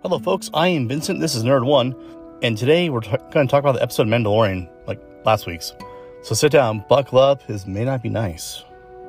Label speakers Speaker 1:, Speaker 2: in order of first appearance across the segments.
Speaker 1: Hello, folks. I am Vincent. This is Nerd1, and today we're going to talk about the episode of Mandalorian, like last week's. So sit down, buckle up. This may not be nice.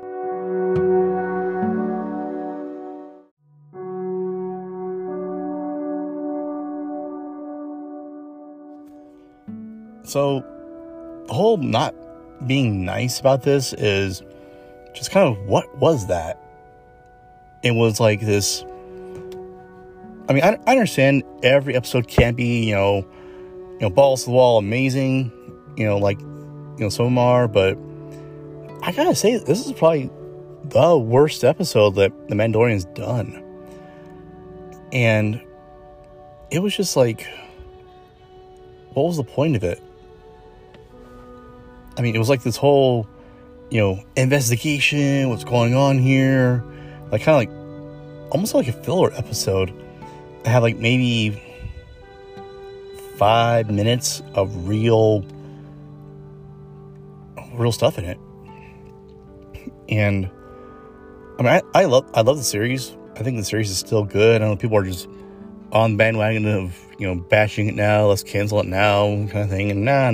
Speaker 1: So the whole not being nice about this is just kind of, what was that? It was like this. I mean, I understand every episode can't be, you know, balls to the wall, amazing, like some of them are, but I gotta say, this is probably the worst episode that The Mandalorian's done. And it was just like, what was the point of it? I mean, it was like this whole, investigation, what's going on here, like kind of like, almost like a filler episode. I had like maybe 5 minutes of real stuff in it. And I mean, I love the series. I think the series is still good. I know people are just on the bandwagon of, bashing it now, let's cancel it now kind of thing. And no.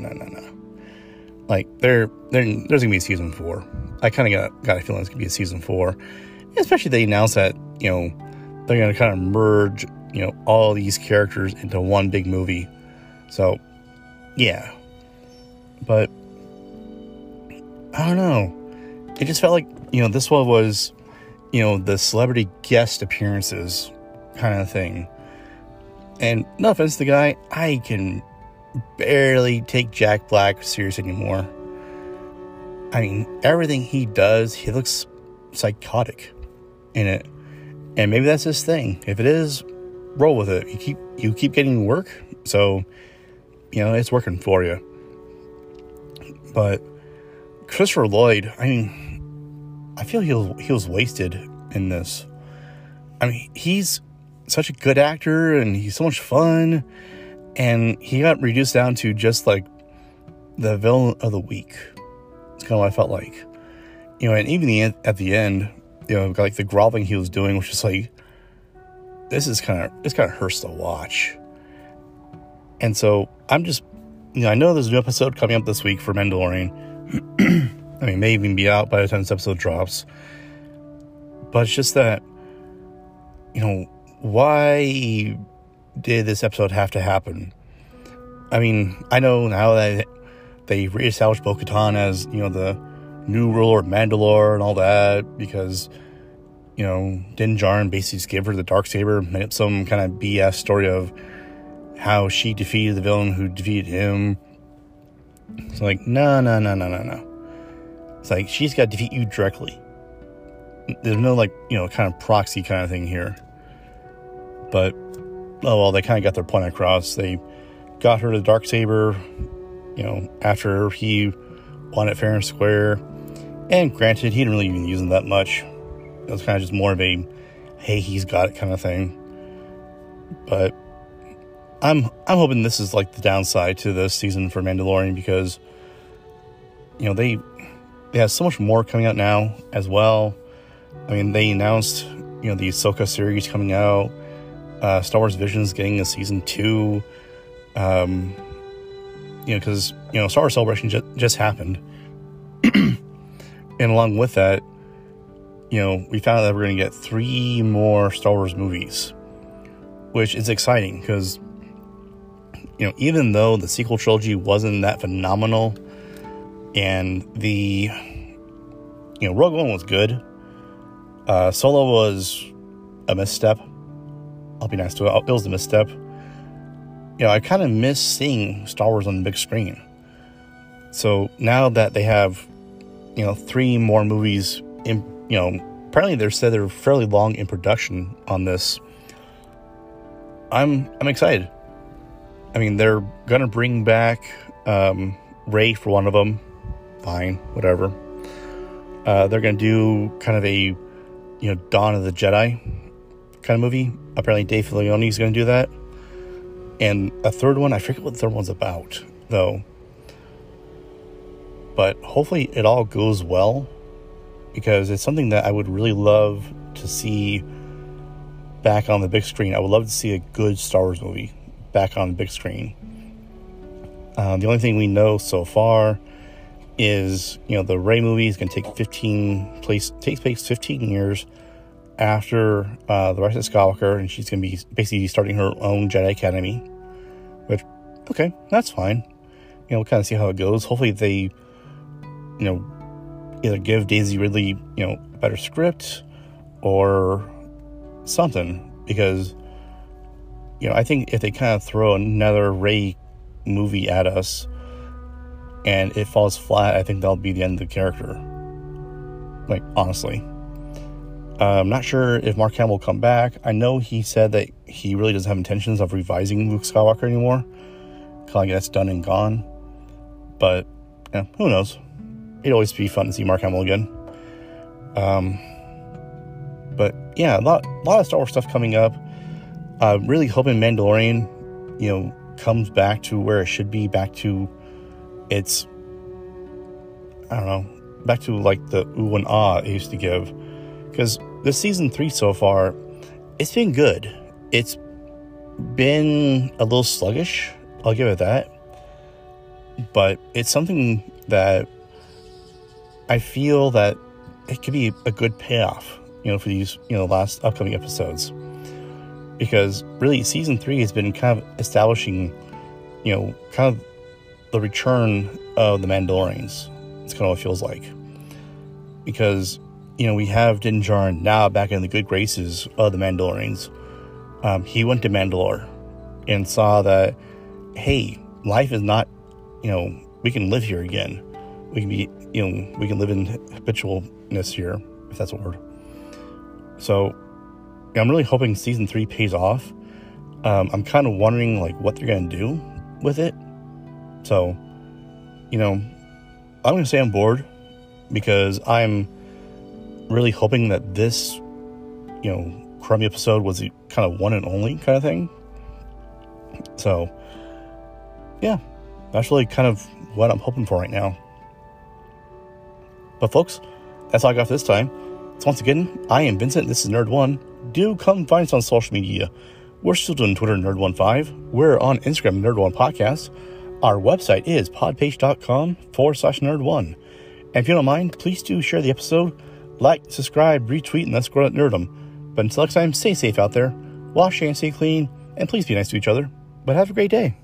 Speaker 1: Like there's gonna be a season 4. I kind of got a feeling it's gonna be a season 4. Especially they announced that, they're going to kind of merge, all these characters into one big movie. So, yeah. But, I don't know. It just felt like, this one was, the celebrity guest appearances kind of thing. And no offense to the guy, I can barely take Jack Black serious anymore. I mean, everything he does, he looks psychotic in it. And maybe that's his thing. If it is, roll with it. You keep getting work, so it's working for you. But Christopher Lloyd, I mean, I feel he was wasted in this. I mean, he's such a good actor and he's so much fun, and he got reduced down to just like the villain of the week. It's kind of what I felt like, and even at the end. Like the groveling he was doing was just like, it's kind of hurts to watch. And so I'm just, I know there's a new episode coming up this week for Mandalorian. I mean, it may even be out by the time this episode drops. But it's just that, why did this episode have to happen? I mean, I know now that they reestablished Bo-Katan as, the new ruler of Mandalore and all that, because Din Djarin basically just gave her the Darksaber, made up some kind of BS story of how she defeated the villain who defeated him. It's like, no. It's like, she's got to defeat you directly. There's no kind of proxy kind of thing here. But oh well, they kind of got their point across. They got her the Darksaber, after he won it fair and square. And granted, he didn't really even use them that much. It was kind of just more of a, hey, he's got it kind of thing. But I'm hoping this is like the downside to this season for Mandalorian, because they have so much more coming out now as well. I mean, they announced the Ahsoka series coming out. Star Wars Visions getting a season 2. Because Star Wars Celebration just happened. And along with that, we found out that we're going to get 3 more Star Wars movies, which is exciting because, even though the sequel trilogy wasn't that phenomenal, and the, Rogue One was good, Solo was a misstep. I'll be nice to it. It was a misstep. I kind of miss seeing Star Wars on the big screen. So now that they have 3 more movies in, apparently they're fairly long in production on this. I'm excited. I mean, they're gonna bring back Rey for one of them. Fine, whatever. They're gonna do kind of a Dawn of the Jedi kind of movie. Apparently Dave Filoni is gonna do that. And a third one, I forget what the third one's about though. But hopefully it all goes well, because it's something that I would really love to see back on the big screen. I would love to see a good Star Wars movie back on the big screen. The only thing we know so far is, the Rey movie is going to takes place 15 years after the Rise of Skywalker, and she's going to be basically starting her own Jedi Academy. Which, okay, that's fine. We'll kind of see how it goes. Hopefully they, either give Daisy Ridley, a better script or something, because, I think if they kind of throw another Rey movie at us and it falls flat, I think that'll be the end of the character. Like, honestly. I'm not sure if Mark Hamill will come back. I know he said that he really doesn't have intentions of revising Luke Skywalker anymore. Kind of like that's done and gone. But, who knows? It'd always be fun to see Mark Hamill again. But, yeah, a lot of Star Wars stuff coming up. Really hoping Mandalorian, comes back to where it should be, back to its, back to like the ooh and ah it used to give. Because this season 3 so far, it's been good. It's been a little sluggish, I'll give it that. But it's something that I feel that it could be a good payoff, for these, last upcoming episodes. Because really, season 3 has been kind of establishing, kind of the return of the Mandalorians. It's kind of what it feels like. Because, we have Din Djarin now back in the good graces of the Mandalorians. He went to Mandalore and saw that, hey, life is not, we can live here again. We can be, we can live in habitualness here, if that's a word. So, I'm really hoping season 3 pays off. I'm kind of wondering, what they're going to do with it. So, I'm going to stay on board because I'm really hoping that this, crummy episode was the kind of one and only kind of thing. So, yeah, that's really kind of what I'm hoping for right now. But folks, that's all I got for this time. So once again, I am Vincent. This is Nerd1. Do come find us on social media. We're still doing Twitter, Nerd15. We're on Instagram, Nerd1Podcast. Our website is podpage.com/Nerd1. And if you don't mind, please do share the episode. Like, subscribe, retweet, and let's grow at Nerdum. But until next time, stay safe out there. Wash your hands, stay clean, and please be nice to each other. But have a great day.